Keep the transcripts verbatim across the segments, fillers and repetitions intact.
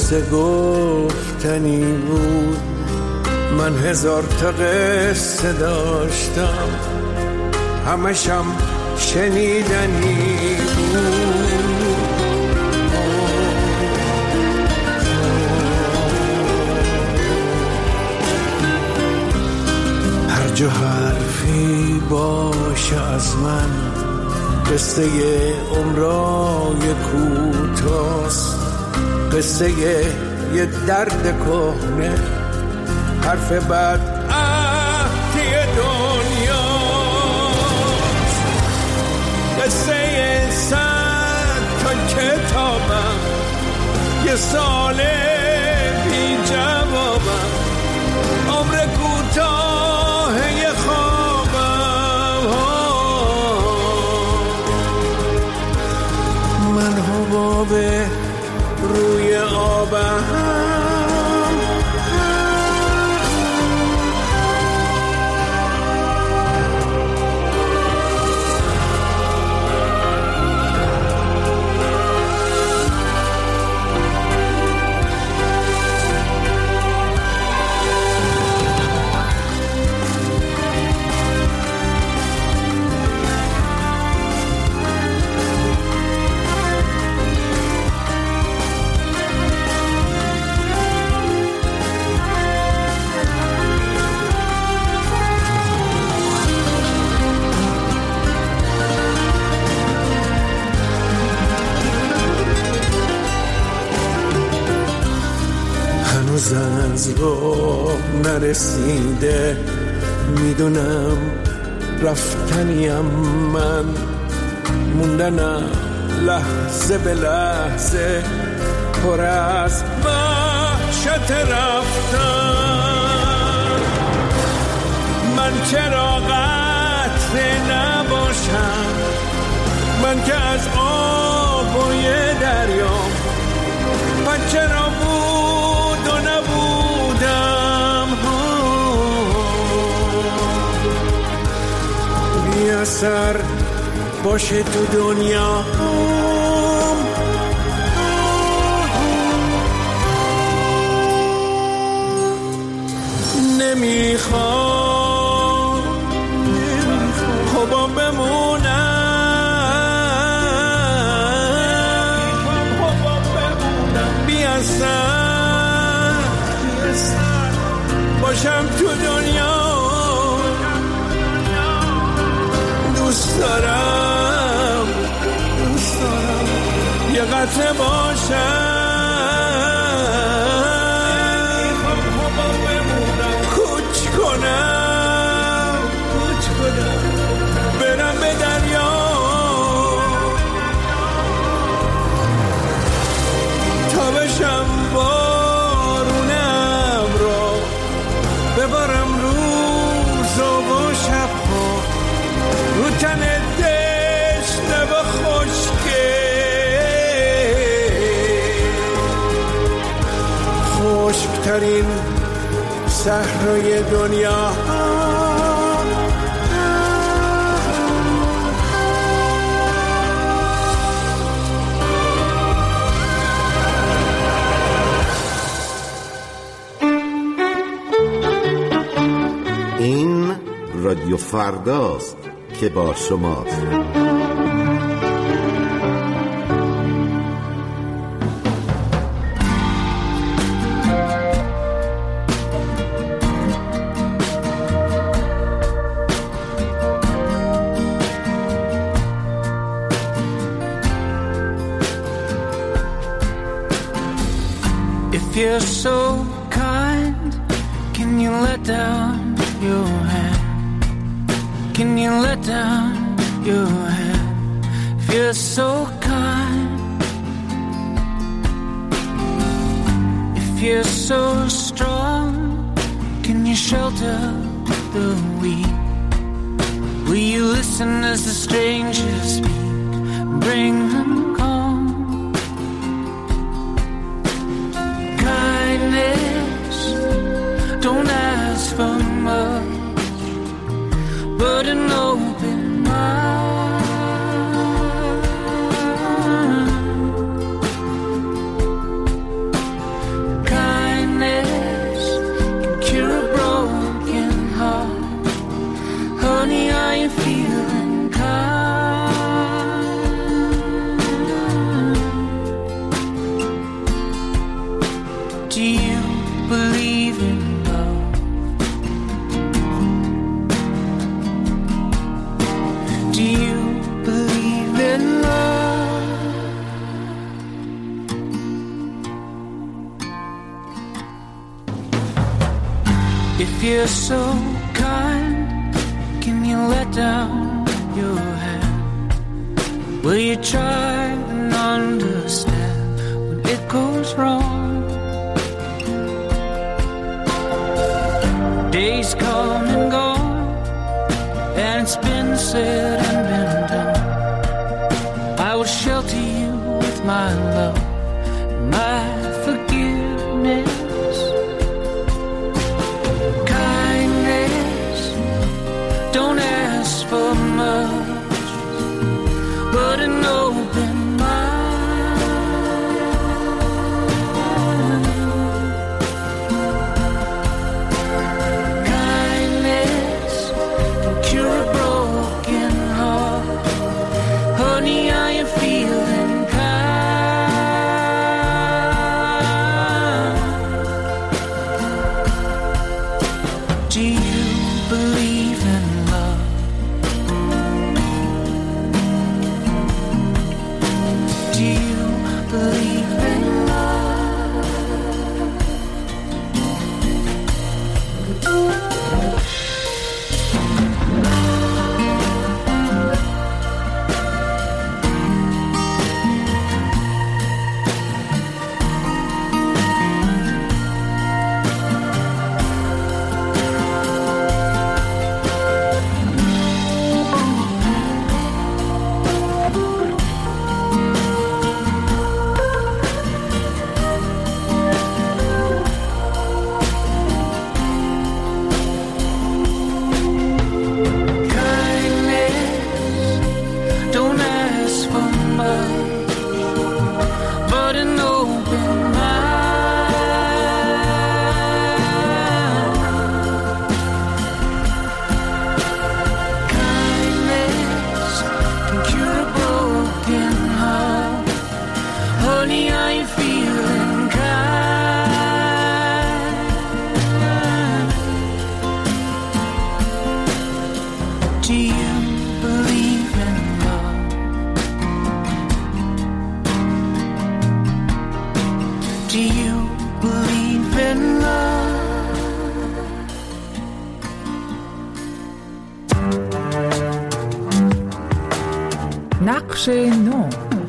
قصه گفتنی بود، من هزار تا قصه داشتم، همشم شنیدنی بود. هر جا حرفی باشه از من، قصه عمرای کوتاست، قصه یه درد کهنه، حرف بد عهدی دنیاست، قصه صد تا کتابم، یه سال بی جوابم، عمر کوتاه یه خوابم. من حباب روی آبم، از راه نرسیده، میدونم رفتنیم من، موندنم لحظه به لحظه، پر از وحشت رفتن. من چرا قطره نباشم، من که از آبای دریام، من چرا بود و نبودم، بی اثر باشه تو دنیا. نمیخوام خوبم بمونم، بی اثر باشم تو دنیا. دوست دارم دوست دارم یه قطره باشم، کوچ کنم کوچ کنم برم به دریا، تا بشم بارونم را ببارم روز و شبها، رو تن دشنه و خشکه، خشکترین صحرای دنیا. این رادیو فرداست که با شماست. If you're so kind, can you let down your hand? Can you let down your hand? If you're so kind, if you're so strong, can you shelter the weak? Will you listen as the strangers speak? Bring them calm. Kindness, don't ask for much, but an open mind. If you're so kind, can you let down your head? Will you try and understand when it goes wrong? Days come and go, and it's been said and been done. I will shelter you with my love, my forgiveness. Kindness, don't ask for much, but an open mind. Kindness can cure a broken heart. Honey, I am feeling kind. Do you believe in love? Do you believe in love? نقش نو.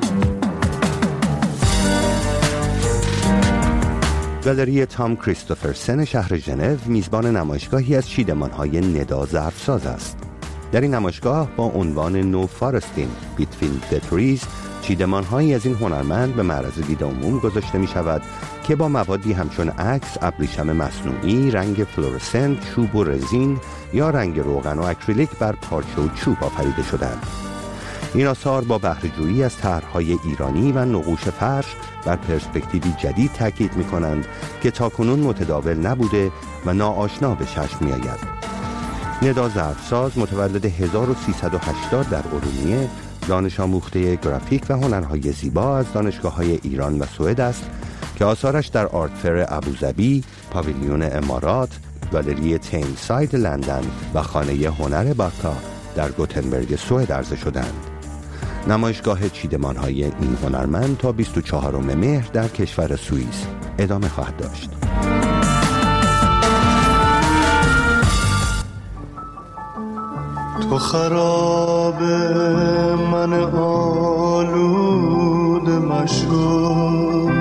گالری تام کریستوفرسن شهر ژنو میزبان نمایشگاهی از چیدمان‌های ندا ظرفساز است. در این نمایشگاه با عنوان نو فارستین بیتوین د تریز چیدمان‌هایی از این هنرمند به معرض دید عموم گذاشته می‌شود که با موادی همچون عکس، ابریشم مصنوعی، رنگ فلورسنت، چوب و رزین یا رنگ روغن و اکریلیک بر پارچه و چوب آفریده شدند. این آثار با بهره‌جویی از طرح‌های ایرانی و نقوش فرش بر پرسپکتیوی جدید تاکید می‌کنند که تاکنون متداول نبوده و ناآشنا به چشم می‌آید. ندا ظرفساز متولد هزار و سیصد و هشتاد در ارومیه، دانش آموخته گرافیک و هنرهای زیبا از دانشگاه‌های ایران و سوئد است که آثارش در آرت فر ابوظبی، پاویلیون امارات، گالری تین ساید لندن و خانه هنر باکا در گوتنبرگ سوئد عرضه شدند. نمایشگاه چیدمان‌های این هنرمند تا بیست و چهارم مهر در کشور سوئیس ادامه خواهد داشت. تو خراب من آلود مشو،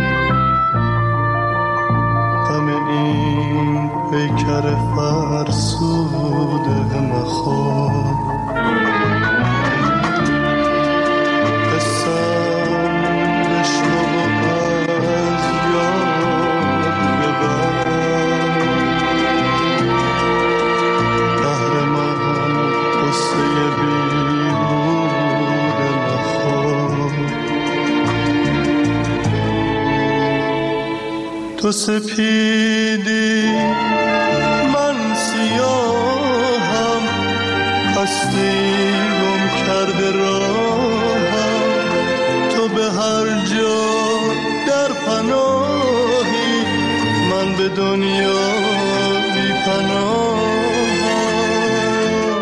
غم این پیکر فرسوده مخواه، قسم بشنو از یاد ببر، قهر من قصه بیهوده مخواه. تو سپیدی من سیاهم، هستی گم کرده راهم، تو به هر جا در پناهی، من به دنیا بی پناهم.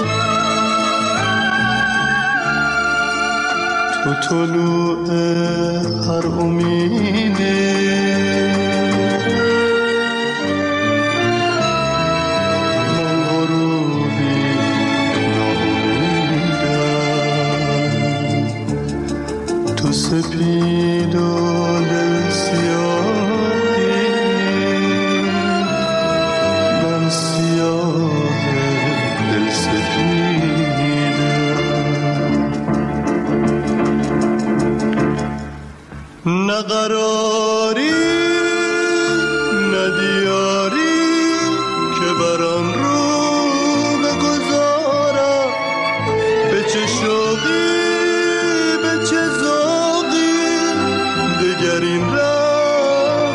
تو طلوع هر امیدی، یاری که برام رو بگذارم، به چه شوقی به چه ذوقی دگر این راه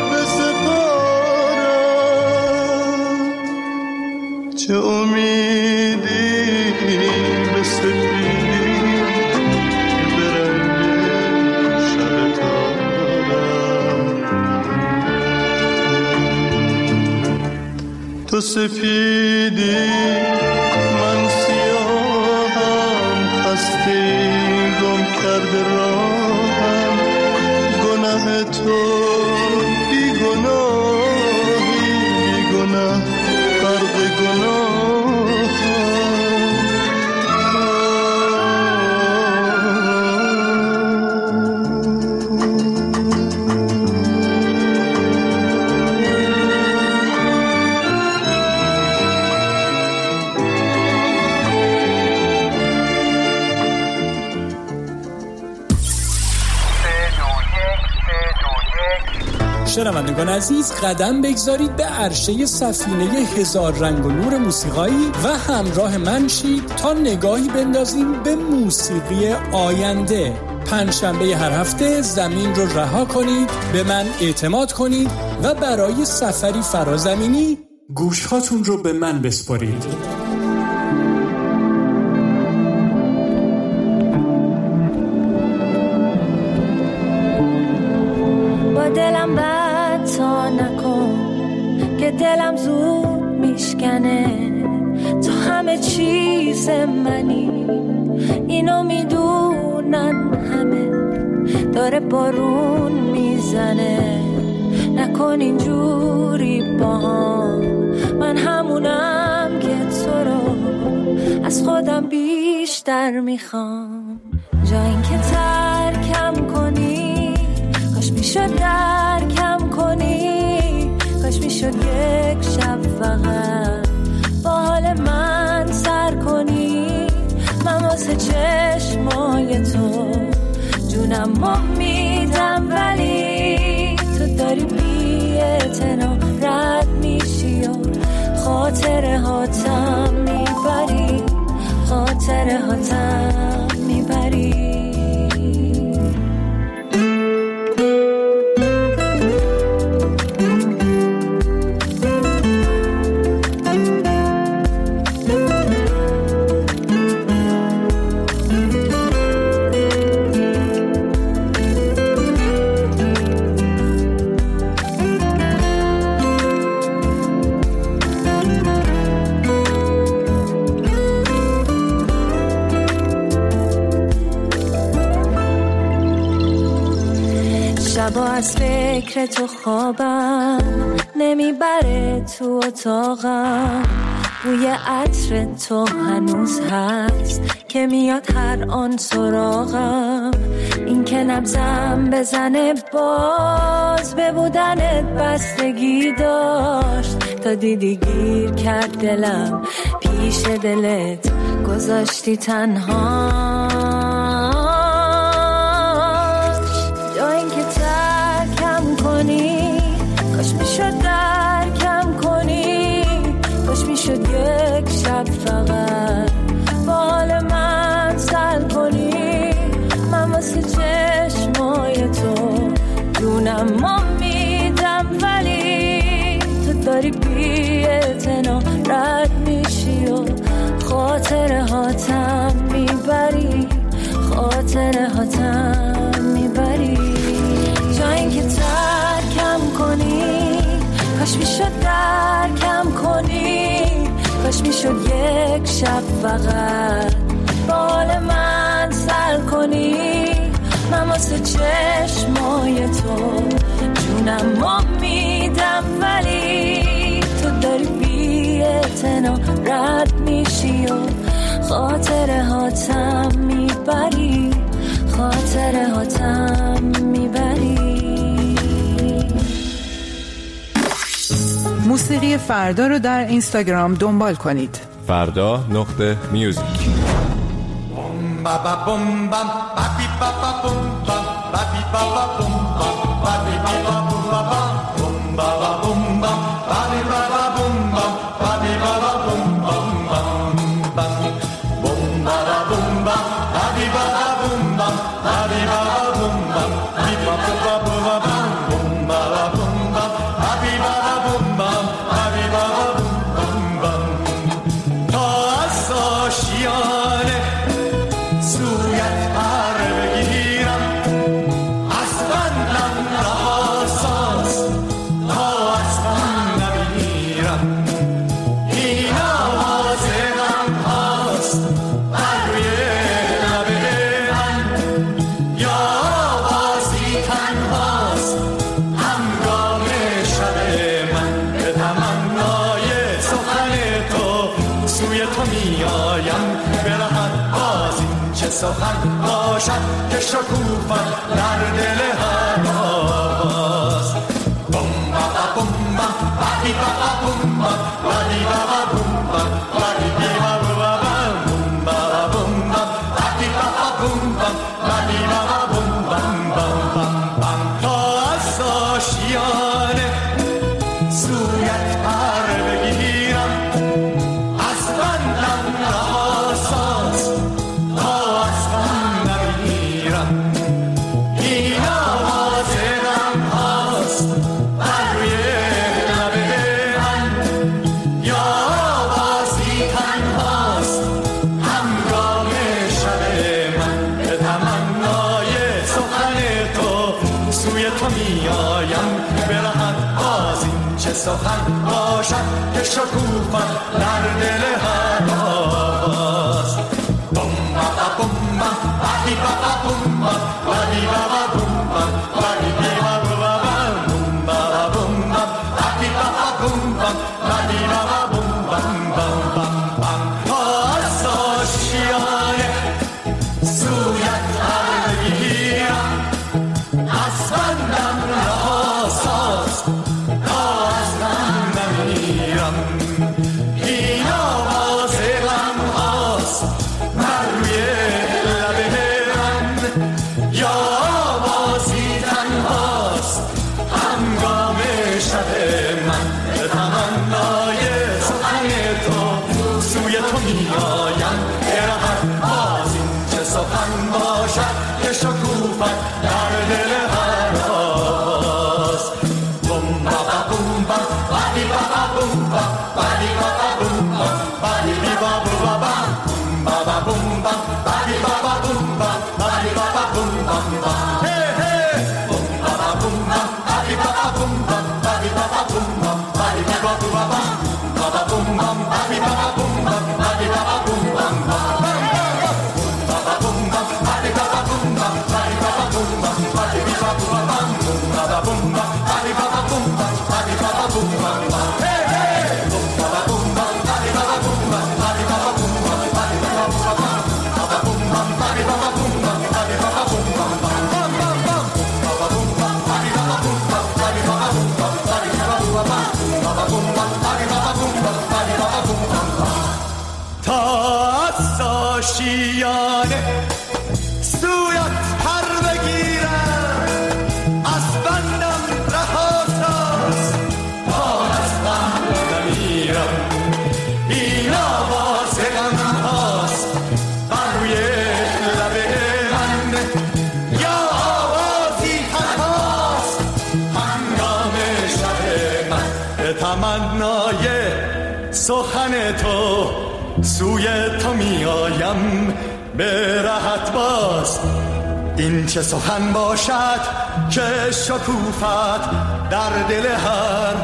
بسپارم. چه امیدی به سفیدی به رنگ شب تارم. تو سفیدی من سیاهم، خسته گم کرده راهم. گناه تو بی گناهی، بی گناه غرق شنوندگان عزیز، قدم بگذارید به عرشه سفینه هزار رنگ و نور موسیقایی و همراه من شید تا نگاهی بندازیم به موسیقی آینده. پنجشنبه هر هفته زمین رو رها کنید، به من اعتماد کنید و برای سفری فرازمینی گوشهاتون رو به من بسپارید. دلم بد تا نکن که دلم زود میشکنه، تو همه چیز منی، اینو میدونن همه. داره بارون میزنه، نکن اینجوری با هم. من همونم که تو رو از خودم بیشتر میخوام. جا این که ترکم کنی، کاش میشد درکم کنی، کاش میشد یک شب فقط با حال من سر کنی. من واسه چشمای تو جونم ما میدم، ولی تو داری بی اعتنا رد میشی و خاطره هاتم میبری، خاطره هاتم میبری. شبا از فکر تو خوابم نمیبره، تو اتاقم بوی عطر تو هنوز هست که میاد هر آن سراغم. این که نبضم بزنه باز به بودنت بستگی داشت، تا دیدی گیر کرد دلم پیش دلت گذاشتی تنها. کاش میشد درکم کنی، کاش میشد یک شب فقط با حال من سر کنی. من واسه چشمای تو جونم ما میدم، ولی تو داری بی اعتنا رد میشی و خاطره هاتم میبری، خاطره هاتم میبری. جا این که ترکم کنی، کاش میشد درکم کنی، کاش میشد یک شب فقط با حال من سر کنی. من واسه چشمای تو جونم ما میدم، ولی تو داری بی اعتنا رد میشی و خاطره هاتم میبری، خاطره هاتم میبری. موسیقی فردا رو در اینستاگرام دنبال کنید. فردا نقطه میوزیک. Ba سخن باشد که شکوفت در دل هر آواز. بوم با بوم با بادی با بوم با بادی با بوم با بادی با بوم با بوم با بادی با بوم با بادی با بوم بام بام بام بام. تا از آشیانه سویت پر بگیرم، از بندم رها ساز تا از غم نمیرم. این آواز غم هاست بر روی لب من، یا آوازی تنهاست همراه شب من. به تمنای سخن تو سوی تو میایم، برهد باز این چه سخن باشد که شکوفت در دل هر آواز. بوم با بوم با بادی با بوم با بادی با بوم با بادی با بوم با بوم با بادی با بوم با بادی با بوم بام بام بام بام. تا از آشیانه سویت پر بگیرم، از بندم رها ساز تا از غم نمیرم. این آواز غم هاست بر روی لب من، یا آوازی تنهاست همگام شب من. به تمنای سخن تو سوی تو میایم، برهد باز این چه سخن باشد که شکوفت در دل هر آواز. بوم با بوم با بادی با بوم با بادی با بوم با بادی با بوم با بوم با بادی با بوم با بادی با بوم با. هی هی بوم با بوم با بادی با بوم با بادی با بوم با بادی با بوم با با بوم با بادی با بوم با بادی با بوم با. تا از آشیانه سویت پر بگیرم، از بندم رها ساز تا از غم نمیرم. این آواز غم هاست بر روی لب من، یا آوازی تنهاست هنگام شب من. به تمنای سخن تو سوی تو میایم، به راحت باز این چه سخن باشد که شکوفت در دل هر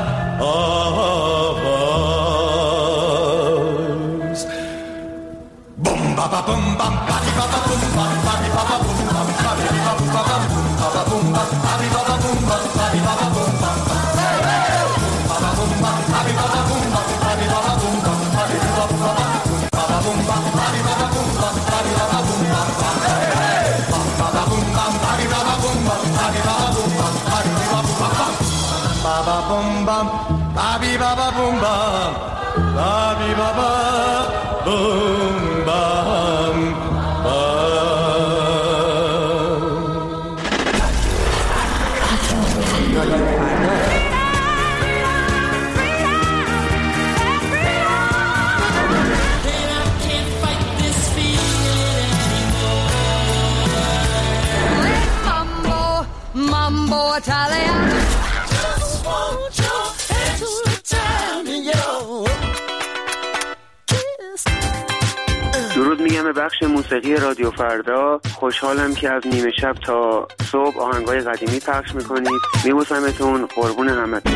آواز. بوم با بوم بام بادی با بوم با بادی با بوم بام بادی با بوم بام با بوم با بادی با بوم با بادی با بوم بام با بوم با بادی با بوم با بادی با بوم با بادی با بوم با بوم با بادی با بوم با بادی با بوم با با بوم بام بادی با بوم با بادی با بوم با بادی با بوم با با بوم بام بادی با بوم بام بادی با بوم بام. درود میگم به بخش موسیقی رادیو فردا. خوشحالم که از نیمه شب تا صبح آهنگای قدیمی پخش میکنید. میبوسمتون، قربون همتون.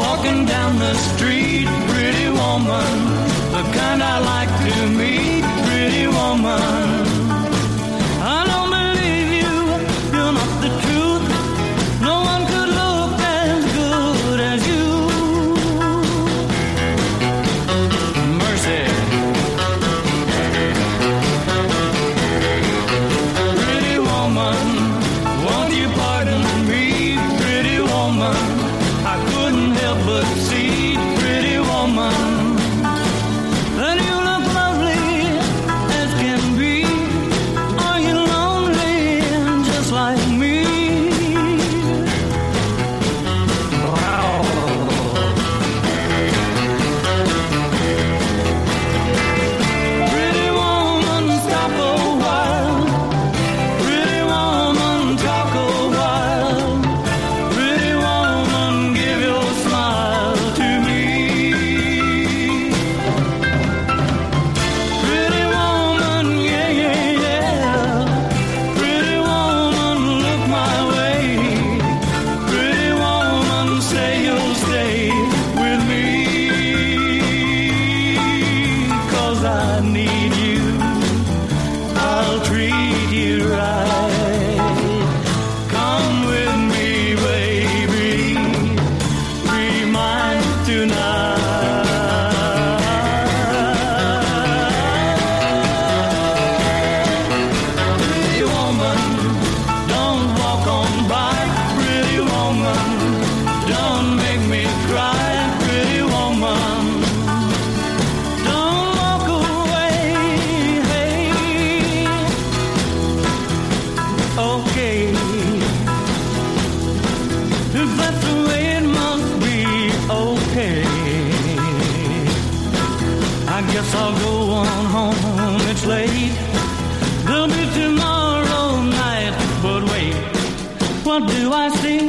Down the street, pretty woman, the kind I like to meet. pretty woman. I don't believe you, you're not the truth. No one could look as good as you. Mercy. Pretty woman, won't you pardon me, pretty woman? I couldn't help but see, pretty woman, that you look lovely as can be. Are you lonely just like me? Wow. Pretty woman, stop a while. Pretty woman, talk a while. Pretty woman, give your smile to me. Pretty woman, yeah, yeah, yeah. Pretty woman, look my way. Pretty woman, say you'll stay with me. 'Cause I need you, I'll treat you right. Come with me, baby, be mine tonight. Pretty woman, don't walk on by. Pretty woman, don't make me cry. Pretty woman, don't walk away. Hey, okay, if that's the way it must be, okay. I guess I'll go on home, it's late. There'll be tomorrow night, but wait, what do I see?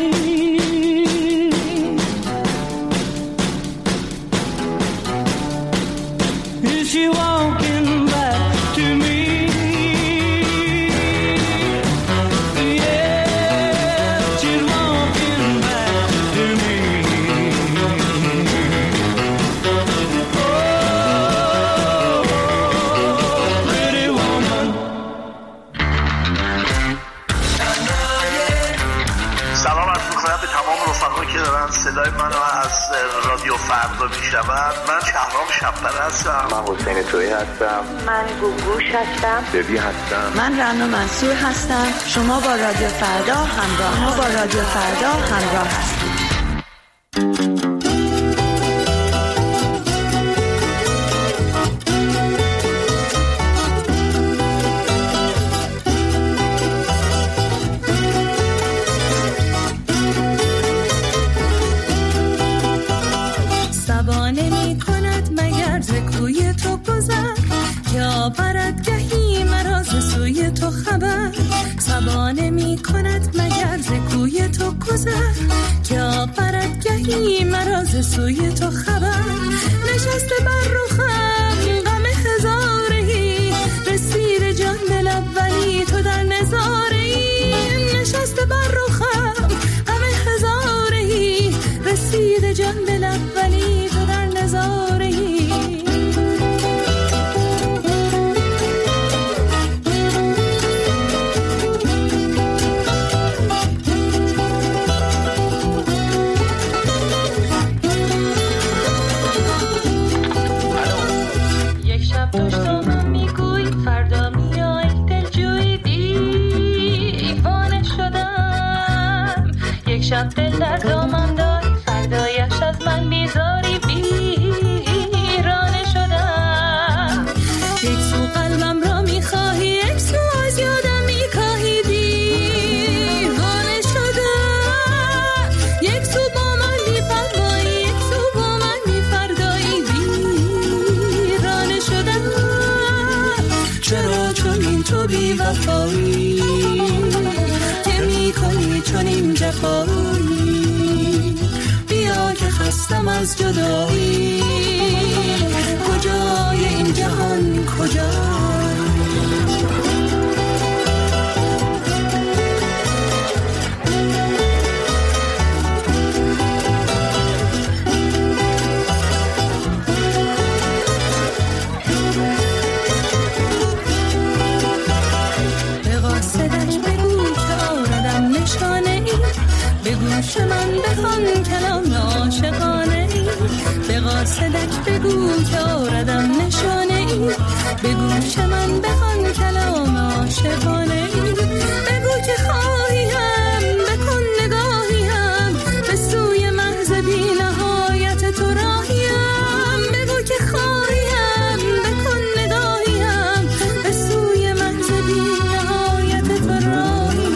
Is she walking back to me? Yeah, she's walking back to me. Oh, pretty woman. سلام عرض می‌کنم به تمام رفقایی که دارن صدای منو از رادیو فردا میشنون. من شهرام شب‌پره هستم. من حسین تویی هستم. من گوگوش هستم. ببی هستم. من رنا منصور هستم. شما با رادیو فردا همراه ما با رادیو فردا همراه هستید. سبانه می کند مگر ز کوی تو گذر، یا برد گهی مرا ز سوی تو خبر. سبانه می کند مگر ز کوی تو گذر، یا برد گهی مرا ز سوی تو خبر. نشسته بر رخم غم هزارهی، رسید جان دل اولی تو در نظارهی. نشسته بر رخم غم هزارهی، رسید جان دل اولی تو در نظارهی. یک شب داشتم میگوی فردا میای دلجوی، دیوانه شدم. یک شب دل در دامم داری، فردایش از من بیزاری، ویرانه شدم. یک سو قلبم را میخواهی، یک سو از یادم میکاهی، دیوانه شدم. یک سو با من میفرمایی، یک سو با من میفردایی، ویرانه شدم. چرا چون این تو بی وفایی که میکنی چون این جفایی؟ بیا که خستم از جدایی، کجای این جهان کجای؟ قاصدک بگو که آردم نشانه ای، به گوش من بخوان کلام عاشقانه ای، بگو که خواهیم بکن نگاهیم، به سوی محض بی نهایت تو راهیم، بگو که خواهیم بکن نگاهیم، به سوی محض بی نهایت تو راهیم.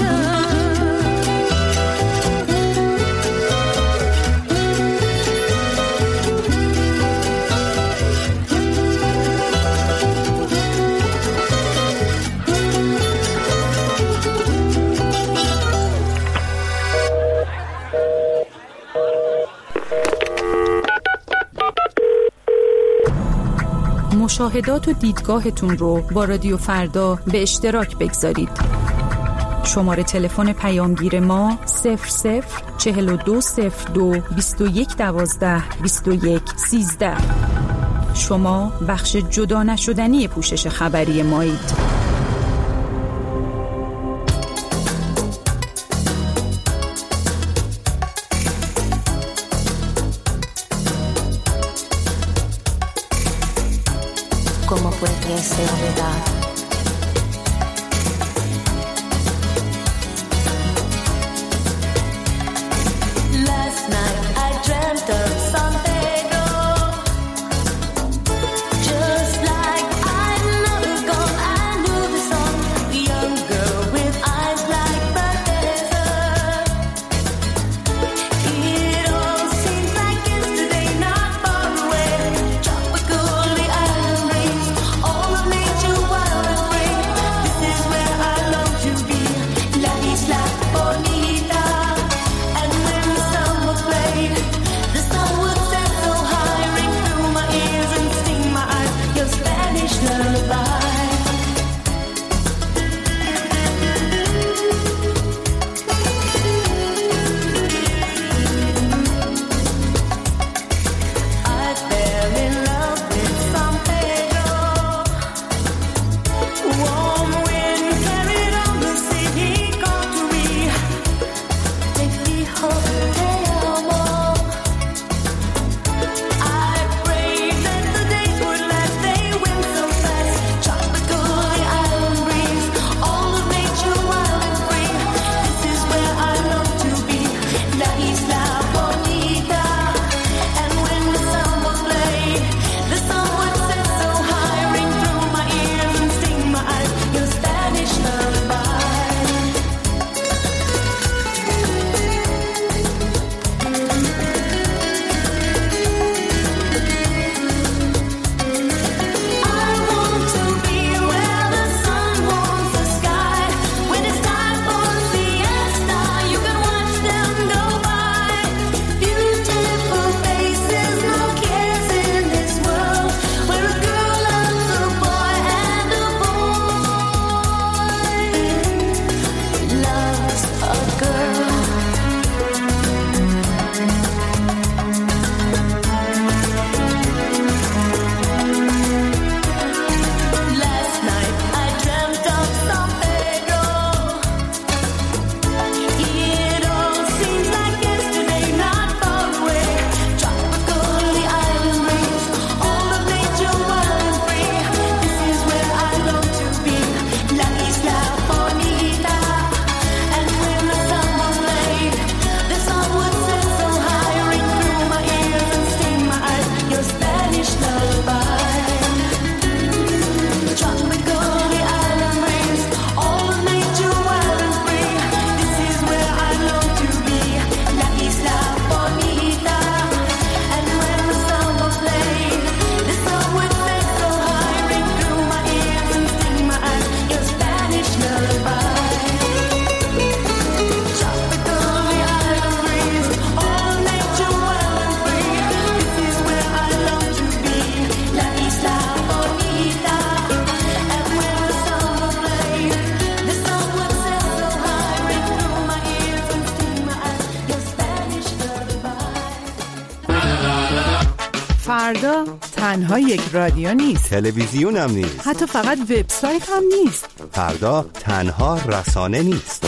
مشاهدات و دیدگاهتون رو با رادیو فردا به اشتراک بگذارید. شماره تلفن پیامگیر ما صفر صفر چهل و دو صفر دو بیست و یک دوازده بیست و یک سیزده. شما بخش جدا نشدنی پوشش خبری مایید. ¿Cómo puede ser verdad? Last night I dreamt of San Pedro, just like I never gone. I knew the song, the young girl with eyes like the desert. It all seems like yesterday, not far away. Tropical, the island breeze, all of nature wild and free. This is where I long to be, La Isla Bonita. And when the sun was played, the sun would set so high, ring through my ears and sting my eyes, your Spanish lullaby. I fell in love with San Pedro. Warm wind carried on the sea. He called to me, te dijo te amo. I prayed that the days would last. They went so fast. Tropical, the island breeze, all of nature wild and free. This is where I long to be, La Isla Bonita. And when the sun was played, the sun would set so high, ring through my ears and sting my eyes, your Spanish lullaby. I want to be where the sun warms the sky. When it's time for siesta, you can watch them go by. Beautiful faces, no cares in this world, where a girl loves a boy and a boy loves a girl. Last night I dreamt of San Pedro. It all seems like yesterday, not far away. Tropical, the island breeze, all of nature wild and free. This is where I long to be, La Isla Bonita. And when the sun was laid, the sun would set so high, ring through my ears and sting my eyes, your Spanish lullaby. Tropical, the island breeze, all of nature wild and free. This is where I long to be, La Isla Bonita. And when the sun was laid, the sun would set so high, ring through my ears and sting my eyes, your Spanish lullaby. Tropical, the island breeze, all of nature wild and free. This is where I long to be, La Isla Bonita. And when the sun was laid, the sun would set so high, ring through my ears and sting my eyes, your Spanish lullaby. فردا تنها یک رادیو نیست، تلویزیون هم نیست، حتی فقط وبسایت هم نیست. فردا تنها رسانه نیست.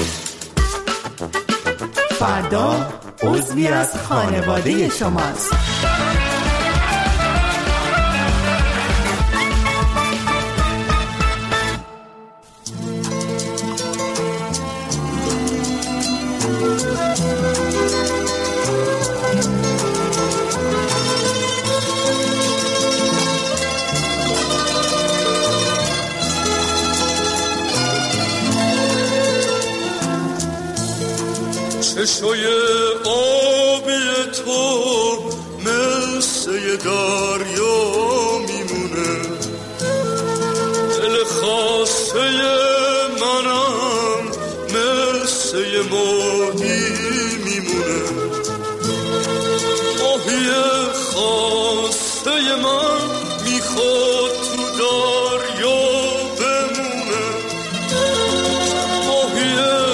فردا عضوی از خانواده شماست. چشای آبی تو مثل دریا میمونه، دل خاسته منم مثل ماهی میمونه، ماهی خاسته من میخواد تو دریا بمونه، ماهی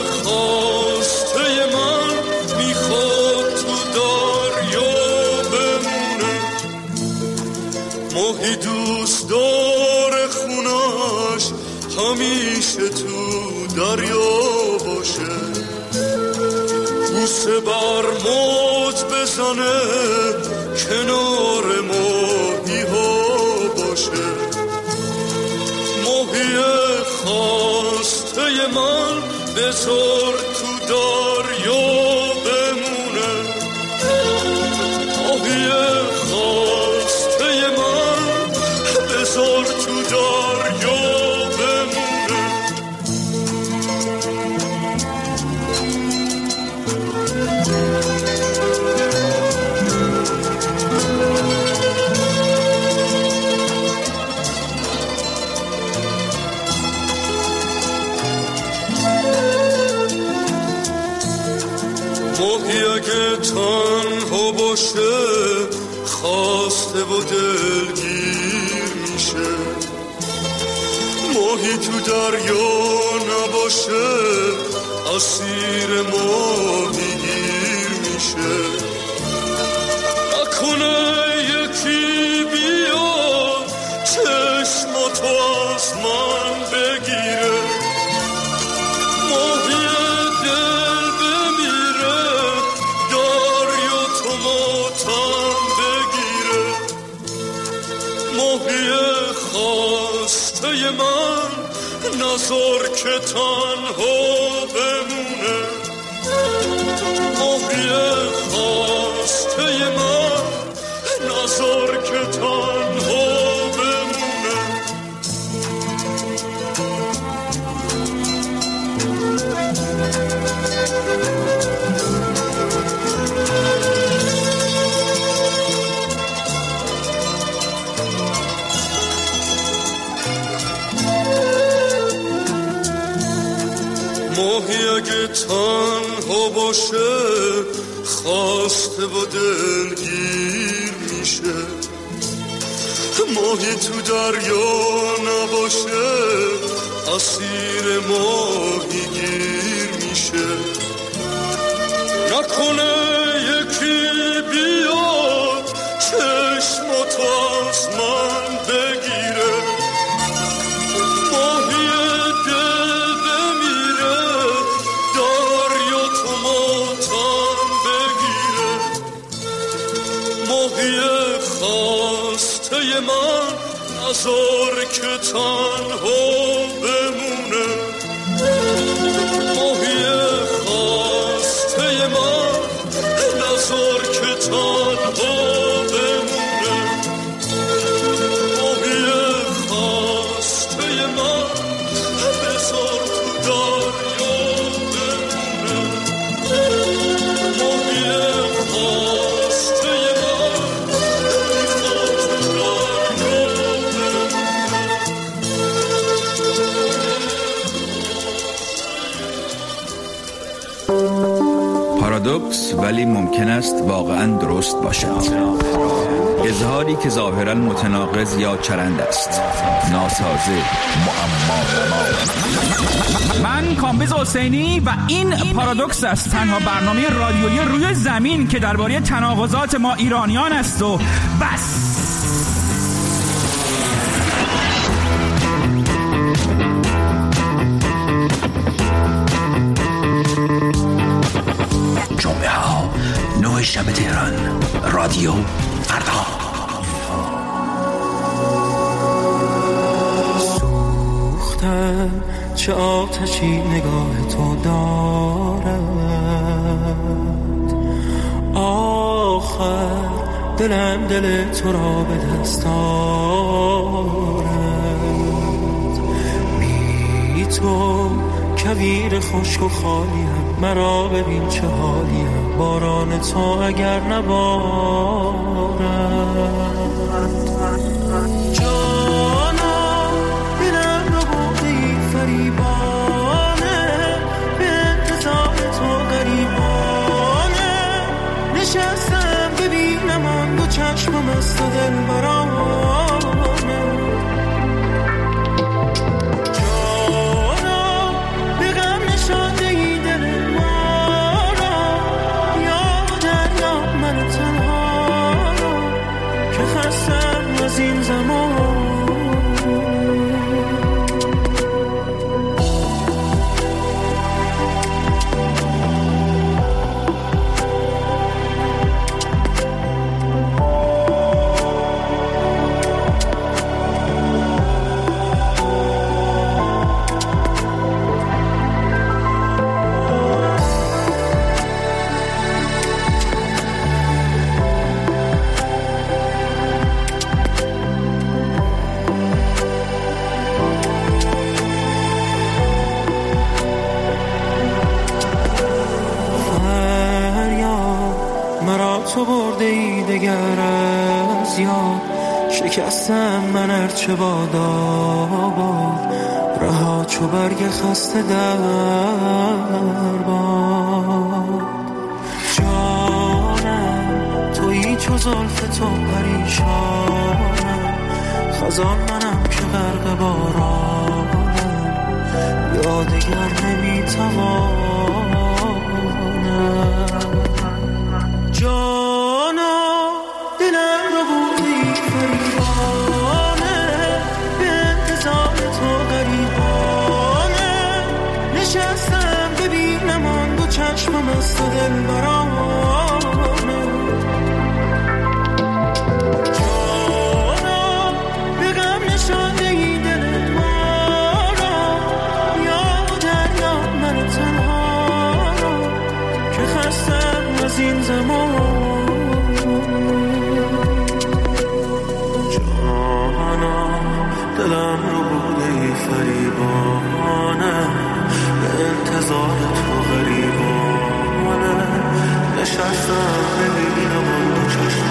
خاسته من میخواد تو دریا بمونه، ماهی دوست داره خونش همیشه تو دریا باشه، بوسه بر موج بزنه کنار ماهی ها باشه، ماهی خواسته من بذار تو دریا بمونه، ماهی خواسته من بذار تو دریا بمونه. ماهی اگه تنها باشه خواسته و دلگیر میشه، ماهی تو دریا نباشه اسیر ماهی گیر میشه، نکنه یکی بیاد چشماتو از من بگیره، ماهی دل بمیره دریا تو ماتم بگیره، ماهی خواسته من نذار که تنها بمونه، ماهی خواسته من نذار که تنها بمونه. ماهی اگه تنها باشه خواسته و دلگیر میشه، ماهی تو دریا نباشه اسیر ماهی گیر میشه، نکنه یکی بیاد چشماتو از من بگیره، ماهی دل بمیره دریا تو ماتم بگیره، ماهی خواسته من نذار که تنها بمونه، ماهی خواسته من نذار که تنها بمونه، ماهی خواسته من بذار تو دریا بمونه، ماهی خواسته من بذار تو دریا بمونه. پارادوکس ولی ممکن است واقعا درست باشد، اظهاری که ظاهرا متناقض یا چرند است، ناسازه، معما. من کامبیز حسینی و این پارادوکس است، تنها برنامه رادیویی روی زمین که درباره تناقضات ما ایرانیان است و بس. جمعه ها نه شب تهران، رادیو فردا. سوختم چه آتشی نگاه تو دارد، آخر دلم دل تو را به دست آورد، بی تو کویر خشک و خالیم، مرا ببین چه حالیم، باران تو اگر نبارد. جانا دلم رو بردی فریبانه، به انتظار تو غریبانه، نشستم ببینم آن دو چشمم از تو دل برانه. از این زمان تو برده ای دگر از یاد، شکستم من ارچه باد آباد، رها چو برگ خسته در باد. جانم تویی چو زلف تو پریشانم، خزان منم که غرق بارانم، یادگر نمیتوانم. جانا دلم رو بودی فریبانه، به انتظار تو غریبانه، نشستم ببینم آن دو چشمم از تو دل برانه. جانا به غم نشانده ای دل ما را، یا دریا من تنها را، که خستم از این زمان. جانا دلم رو بوده فریبانه، به انتظار تو غریبانه، نشستم ببینم آن دو چشم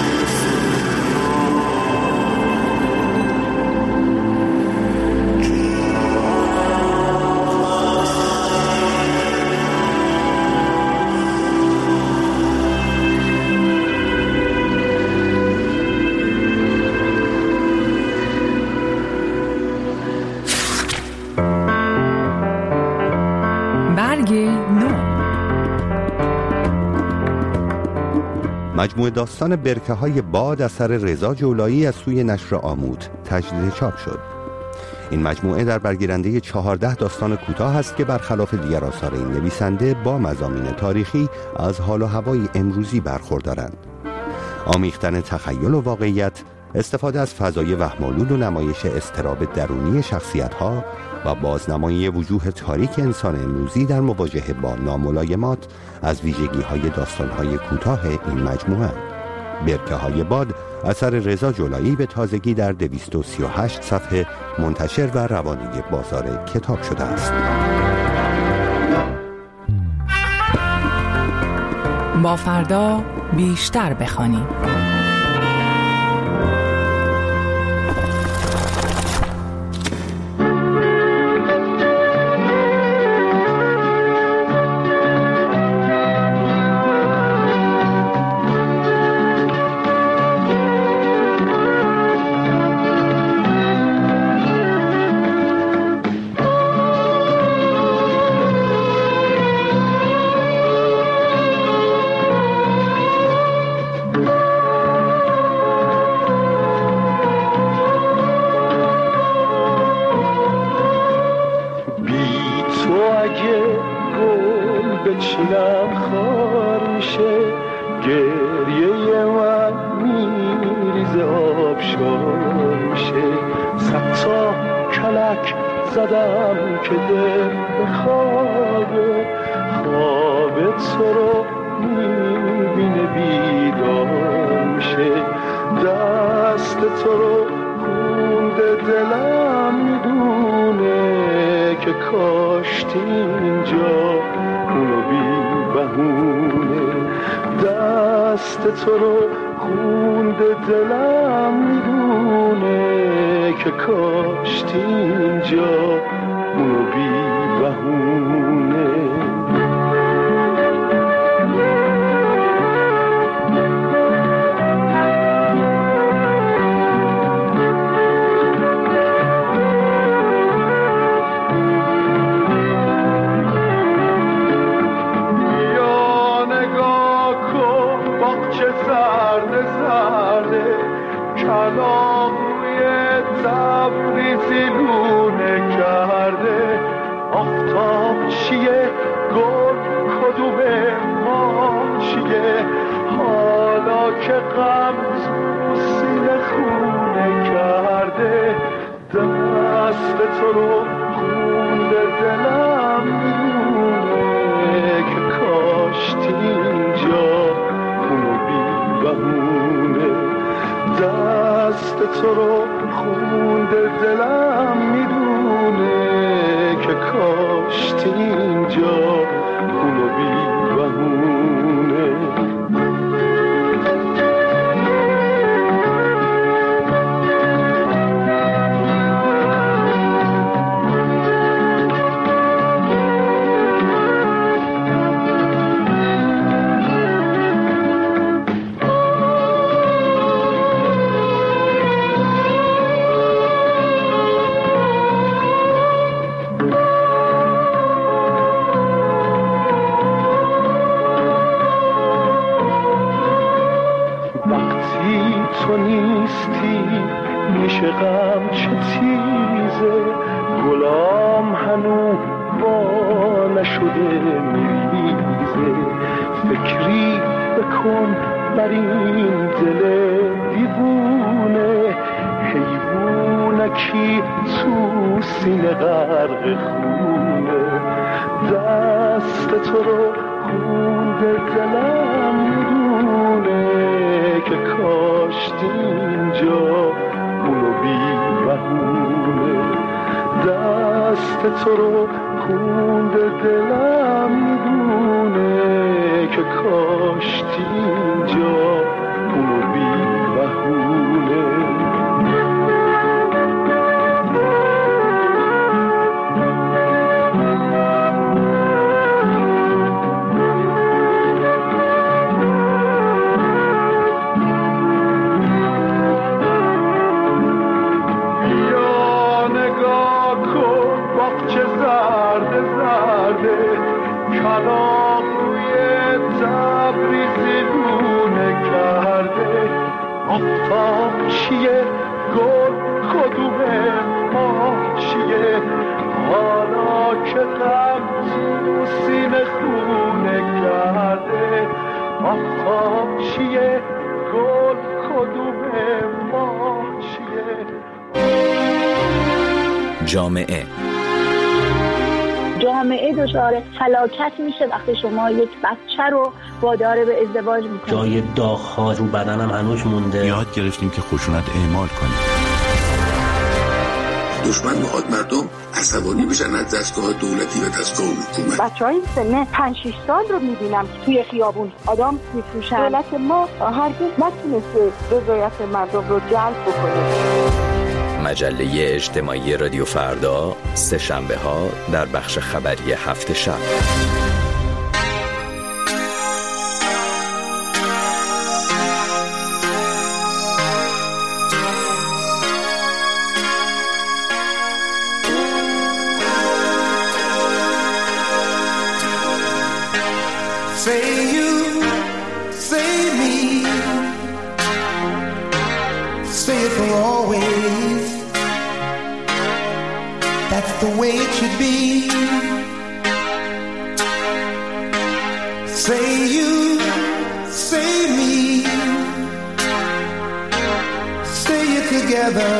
مجموعه داستان برکه های باد اثر رضا جولایی از سوی نشر آمود تجدید چاپ شد. این مجموعه در برگیرنده چهارده داستان کوتاه است که برخلاف دیگر آثار این نویسنده با مضامین تاریخی از حال و هوای امروزی برخوردارند. آمیختن تخیل و واقعیت، استفاده از فضای وهم‌آلود و نمایش اضطراب درونی شخصیت‌ها و بازنمایی وجوه تاریک انسان امروزی در مواجهه با ناملایمات از ویژگی‌های داستان‌های کوتاه این مجموعه. برکه‌های باد اثر رضا جولایی به تازگی در دویست و سی و هشت صفحه منتشر و روانه بازار کتاب شده است. با فردا بیشتر بخوانیم. که کاشتی اینجا اونو بی بهونه. دست تو رو خونده دلم میدونه که کاشتی اینجا اونو بی بهونه. کلام روی تبریزی لونه کرده. آفتاب چیه گل کدومه ما چیه حالا که غم تو سینه خونه کرده. دست تو رو خونده دلم میدونه که کاشتی اینجا اونو بی بهونه. دست تو رو خونده دلم میدونه که کاشتی اینجا اونو بی بهونه. تو نیستی میشه غم چه تیزه. گلام هنو با نشده میریزه. فکری بکن بر این دل دیوونه. حیوونکی تو سینه غرق خونه. دست تو رو خونده دلم میدونه که کاشتی اینجا اونو بی بهونه. دست تو رو خونده دلم میدونه که کاشتی اینجا اونو بی بهونه. کلام روی تبریزی لونه کرده. آفتاب چیه گل کدومه ما چیه حالا که غم تو سینه خونه کرده. آفتاب چیه گل کدومه ما چیه. جامعه جامعه دچار فلاکت میشه وقتی شما یک بچه رو وادار به ازدواج میکنید. جای داغ‌ها رو بدنم هنوز مونده. یاد گرفتیم که خشونت اعمال کنیم. دشمن میخواد مردم عصبانی بشن از دستگاه دولتی و دستگاه حکومت. بچهای سن پنج شش سال رو میبینم که توی خیابون آدم میفروشن. دولت ما هرگز نتونسته رضایت مردم رو جلب بکنه. مجله اجتماعی رادیو فردا سه شنبه ها در بخش خبری هفت شب. Say you, say me, say it for always. That's the way it should be. Say you, say me, say it together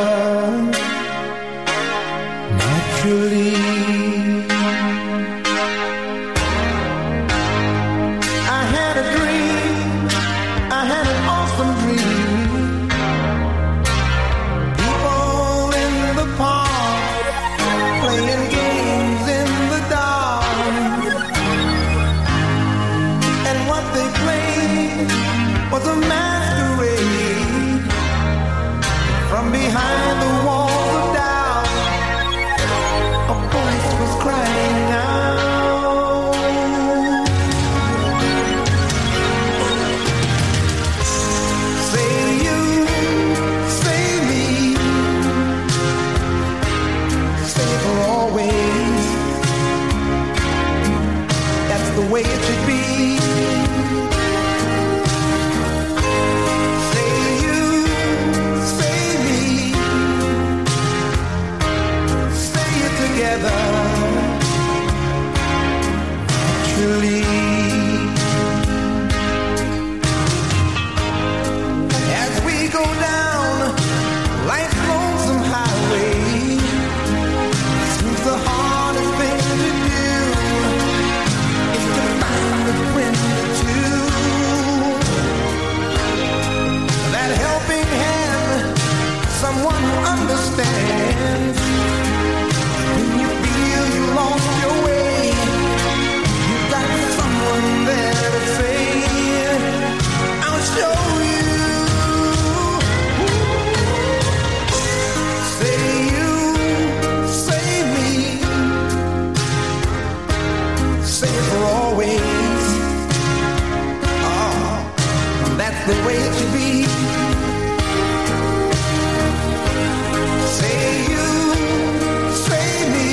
naturally. I had a dream, I had an awesome dream. People in the park playing games go down life's lonesome highway. Seems the hardest thing to do is to find a friend or two. That helping hand, someone who understands. When you feel you lost your way, you got someone there to say, I'll show you. Say you, say me, say for always. Oh, that's the way it should be. Say you, say me,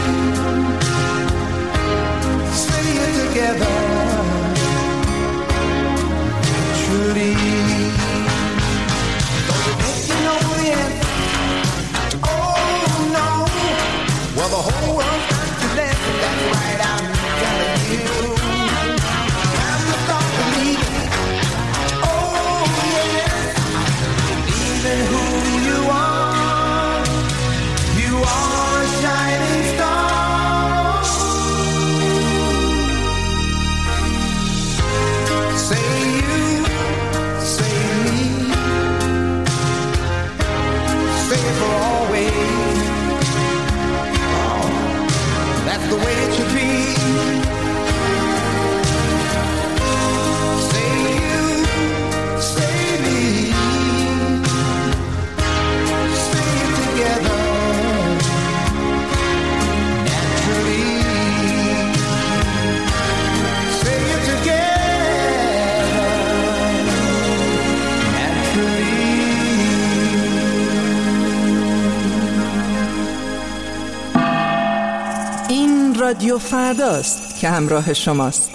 say it together. Truly, don't you think you know the end? Oh no, well the whole world's got to dance, and that's right, I'm telling you. Time to start believing. Oh yeah, believing who you are. You are a shining star. Say you, say me, say it for always. Oh, that's the way it should be. Say you, say me, say it together. Naturally, say it together. Naturally. این رادیو فرداست که همراه شماست.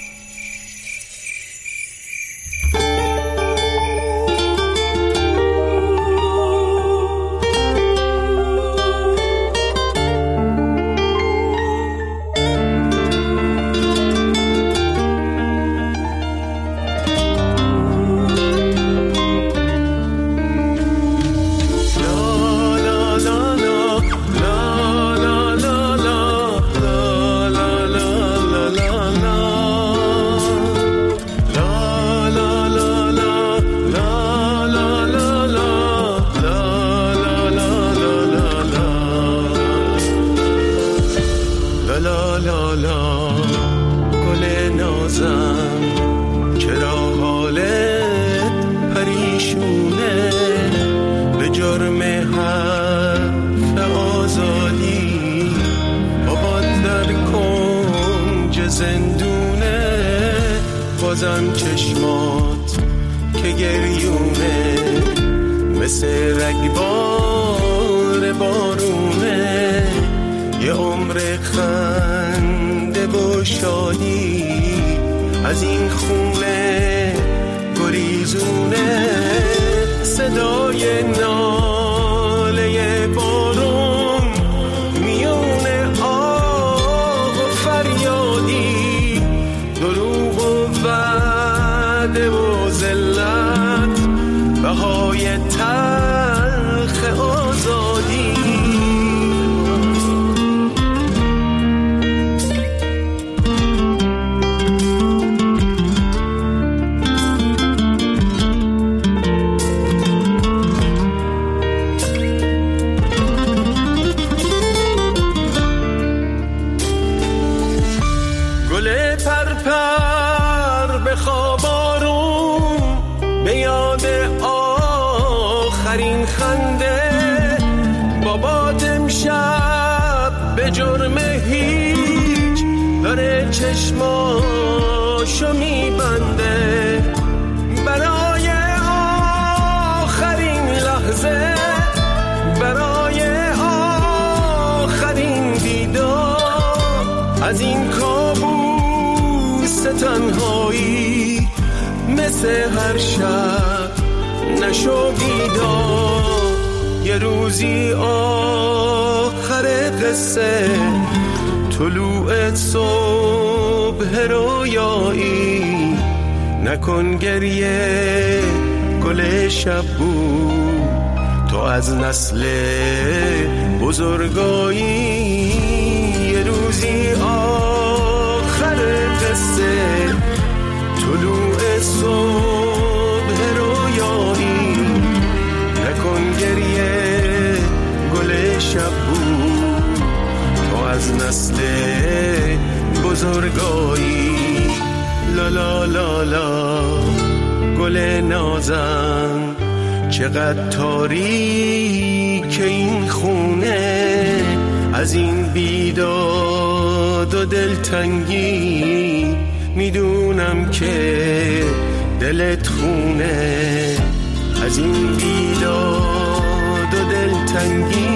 بازم چشمات که گریونه مثل رگبار بارونه یه عمر خنده و شادی از این خونه گریزونه صدای ناله بارون میونه آه و فریادی دروغ و وعده و ذلت بهای تلخ آزادی گل پرپر به خواب آروم به یاد آخرین خنده بابات امشب به جرم هیچ داره چشماشو میبنده برای آخرین لحظه برای آخرین دیدار از این کابوس تنهایی مثل هر شب نشو بیدار یه روزی آخر قصه طلوع صبح رویایی نکن گریه گل شب بود، تو از نسل بزرگایی. یه روزی آخر قصه طلوع صبح رویایی، نکن گریه گل شب بود، تو از نسل بزرگایی. لا لا لا لا گل نازم، چقدر تاریک این خونه، از این بیداد و دلتنگی میدونم که دلت خونه، از این بیداد و دلتنگی